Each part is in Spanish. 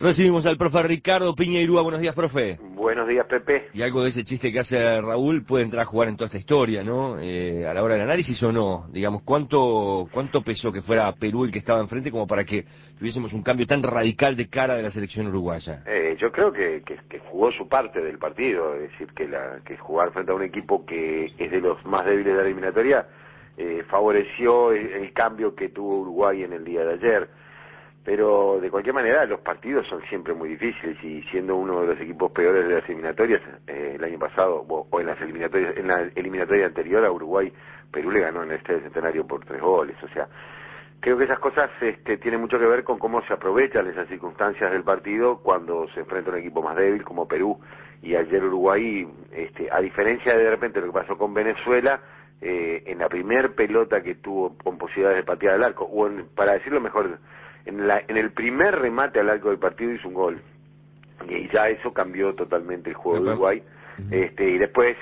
Recibimos al profe Ricardo Piñeirúa. Buenos días, profe. Buenos días, Pepe. Y algo de ese chiste que hace Raúl puede entrar a jugar en toda esta historia, ¿no? A la hora del análisis o no. Digamos, ¿cuánto pesó que fuera Perú el que estaba enfrente como para que tuviésemos un cambio tan radical de cara de la selección uruguaya? Yo creo que jugó su parte del partido, es decir, que jugar frente a un equipo que es de los más débiles de la eliminatoria favoreció el cambio que tuvo Uruguay en el día de ayer. Pero de cualquier manera los partidos son siempre muy difíciles y siendo uno de los equipos peores de las eliminatorias el año pasado o en la eliminatoria anterior a Uruguay, Perú le ganó en el Estadio Centenario por 3 goles. O sea, creo que esas cosas tienen mucho que ver con cómo se aprovechan esas circunstancias del partido cuando se enfrenta a un equipo más débil como Perú. Y ayer Uruguay, a diferencia de repente lo que pasó con Venezuela, en la primer pelota que tuvo con posibilidades de patear al arco, o para decirlo mejor, en el primer remate al arco del partido hizo un gol. Y ya eso cambió totalmente el juego de Uruguay. Y después,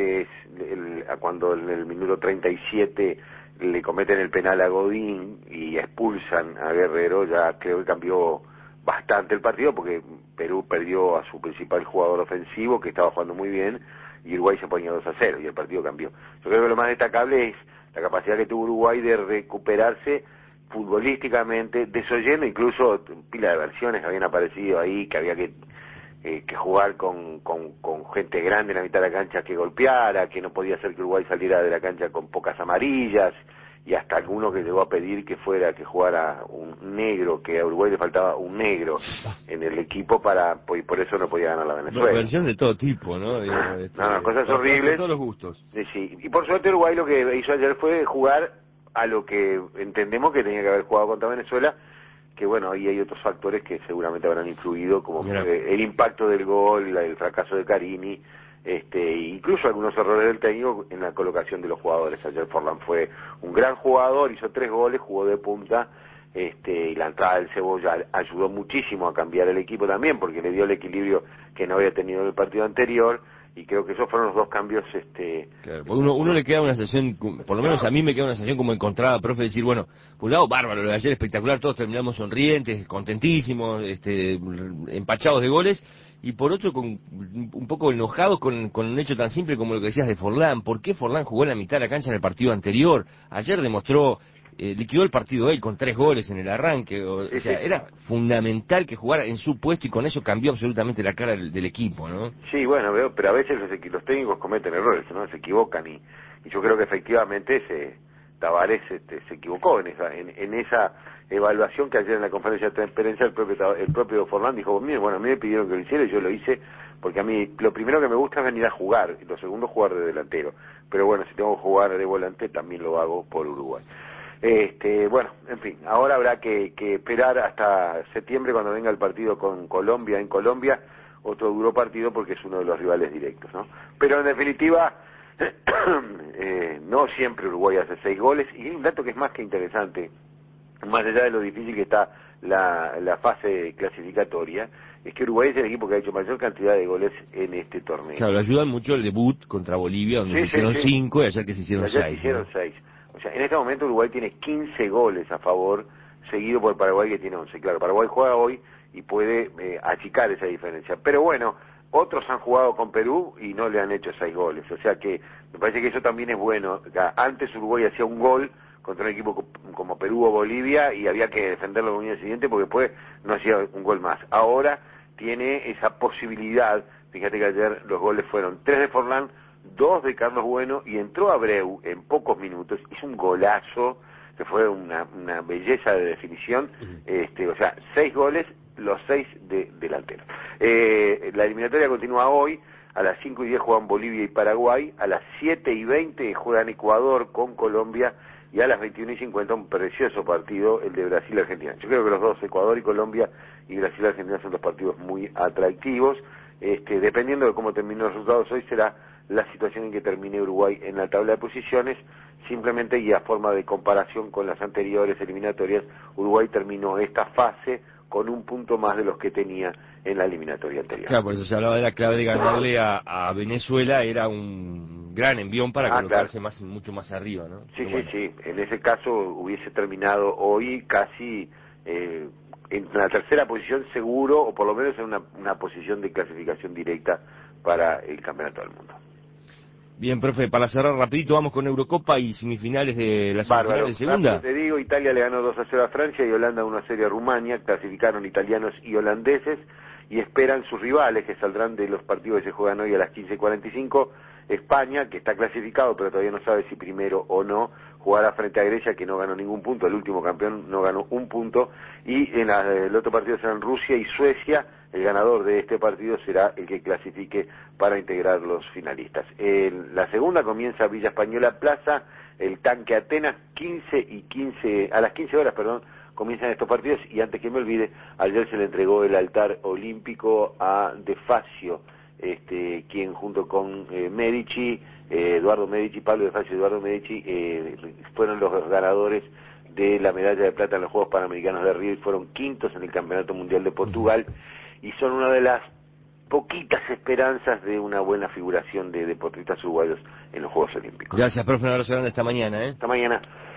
cuando en el minuto 37 le cometen el penal a Godín y expulsan a Guerrero, ya creo que cambió bastante el partido, porque Perú perdió a su principal jugador ofensivo, que estaba jugando muy bien, y Uruguay se ponía 2-0, y el partido cambió. Yo creo que lo más destacable es la capacidad que tuvo Uruguay de recuperarse futbolísticamente, desoyendo incluso pila de versiones que habían aparecido ahí, que había que jugar con gente grande en la mitad de la cancha que golpeara, que no podía ser que Uruguay saliera de la cancha con pocas amarillas, y hasta alguno que llegó a pedir que jugara un negro, que a Uruguay le faltaba un negro en el equipo y por eso no podía ganar la Venezuela. Versión de todo tipo, ¿no? Cosas horribles. De todos los gustos. Sí, y por suerte Uruguay lo que hizo ayer fue jugar a lo que entendemos que tenía que haber jugado contra Venezuela, que bueno, ahí hay otros factores que seguramente habrán influido, como el impacto del gol, el fracaso de Carini, incluso algunos errores del técnico en la colocación de los jugadores. Ayer Forlán fue un gran jugador, hizo 3 goles, jugó de punta, y la entrada del Cebolla ayudó muchísimo a cambiar el equipo también, porque le dio el equilibrio que no había tenido en el partido anterior, y creo que esos fueron los dos cambios. Claro, uno le queda una sensación, por lo menos a mí me queda una sensación como encontrada, profe, decir, bueno, por un lado, bárbaro, lo de ayer espectacular, todos terminamos sonrientes, contentísimos, empachados de goles, y por otro, un poco enojados con un hecho tan simple como lo que decías de Forlán. ¿Por qué Forlán jugó en la mitad de la cancha en el partido anterior? Ayer demostró, liquidó el partido él con 3 goles en el arranque, era fundamental que jugara en su puesto y con eso cambió absolutamente la cara del equipo, ¿no? Sí, bueno, pero a veces los técnicos cometen errores, ¿no? Se equivocan y yo creo que efectivamente Tavares se equivocó en esa evaluación que ayer en la conferencia de transparencia el propio Forlán dijo, bueno, a mí me pidieron que lo hiciera y yo lo hice porque a mí lo primero que me gusta es venir a jugar y lo segundo jugar de delantero, pero bueno, si tengo que jugar de volante también lo hago por Uruguay. Bueno, en fin, ahora habrá que esperar hasta septiembre cuando venga el partido con Colombia en Colombia, otro duro partido porque es uno de los rivales directos, ¿no? Pero en definitiva, no siempre Uruguay hace 6 goles, y hay un dato que es más que interesante, más allá de lo difícil que está la fase clasificatoria, es que Uruguay es el equipo que ha hecho mayor cantidad de goles en este torneo. Claro, le ayuda mucho el debut contra Bolivia, donde se hicieron 5 y ayer que se hicieron 6. O sea, en este momento Uruguay tiene 15 goles a favor, seguido por Paraguay que tiene 11. Claro, Paraguay juega hoy y puede achicar esa diferencia. Pero bueno, otros han jugado con Perú y no le han hecho 6 goles. O sea que me parece que eso también es bueno. Antes Uruguay hacía un gol contra un equipo como Perú o Bolivia y había que defenderlo con el siguiente porque después no hacía un gol más. Ahora tiene esa posibilidad. Fíjate que ayer los goles fueron 3 de Forlán, 2 de Carlos Bueno, y entró Abreu en pocos minutos, hizo un golazo, que fue una belleza de definición, o sea, 6 goles, los 6 de delantero. La eliminatoria continúa hoy, a las 5:10 juegan Bolivia y Paraguay, a las 7:20 juegan Ecuador con Colombia, y a las 21:50 un precioso partido, el de Brasil-Argentina. Yo creo que los dos, Ecuador y Colombia, y Brasil-Argentina, son dos partidos muy atractivos. Dependiendo de cómo terminen los resultados hoy, será la situación en que termine Uruguay en la tabla de posiciones. Simplemente, y a forma de comparación con las anteriores eliminatorias, Uruguay terminó esta fase con un punto más de los que tenía en la eliminatoria anterior. Claro, por eso se hablaba de la clave de ganarle a Venezuela, era un gran envión para colocarse mucho más arriba, ¿no? Sí, bueno. Sí, en ese caso hubiese terminado hoy casi en la tercera posición seguro, o por lo menos en una posición de clasificación directa para el Campeonato del Mundo. Bien, profe, para cerrar rapidito, vamos con Eurocopa y semifinales de la semifinal Bárbaro. de segunda. Rápido te digo, Italia le ganó 2-0 a Francia y Holanda 1-0 a Rumania, clasificaron italianos y holandeses y esperan sus rivales que saldrán de los partidos que se juegan hoy a las 15:45. España, que está clasificado pero todavía no sabe si primero o no, jugará frente a Grecia, que no ganó ningún punto, el último campeón no ganó un punto, y el otro partido serán Rusia y Suecia. El ganador de este partido será el que clasifique para integrar los finalistas. La segunda comienza Villa Española Plaza, el Tanque Atenas, a las 15 horas, comienzan estos partidos. Y antes que me olvide, ayer se le entregó el altar olímpico a De Facio, quien junto con Medici, Eduardo Medici, Pablo De Facio y Eduardo Medici, fueron los ganadores de la medalla de plata en los Juegos Panamericanos de Río y fueron quintos en el Campeonato Mundial de Portugal, y son una de las poquitas esperanzas de una buena figuración de deportistas uruguayos en los Juegos Olímpicos. Gracias, profe, un abrazo grande esta mañana. Hasta mañana.